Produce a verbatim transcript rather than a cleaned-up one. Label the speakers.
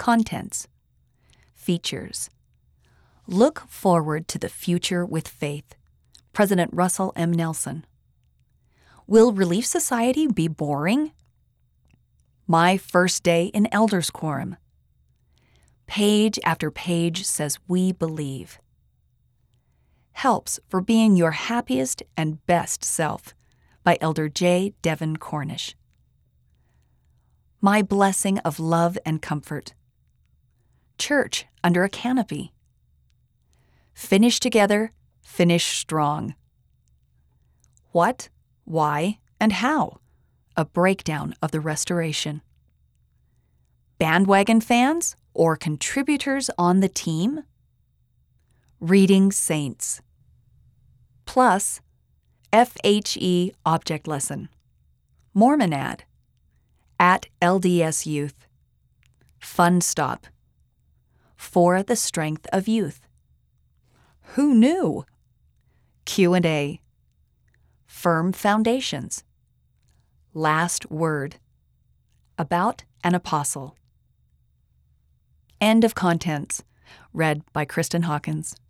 Speaker 1: Contents. Features. Look forward to the future with faith. President Russell M. Nelson. Will Relief Society be boring? My first day in Elders Quorum. Page after page says we believe. Helps for being your happiest and best self by Elder J. Devin Cornish. My blessing of love and comfort. Church under a canopy. Finish together, finish strong. What, why, and how? A breakdown of the restoration. Bandwagon fans or contributors on the team? Reading Saints. Plus, F H E Object Lesson. Mormon Ad. At L D S Youth. Fun Stop. For the Strength of Youth. Who knew? Q and A. Firm Foundations. Last Word. About an Apostle. End of contents. Read by Kristen Hawkins.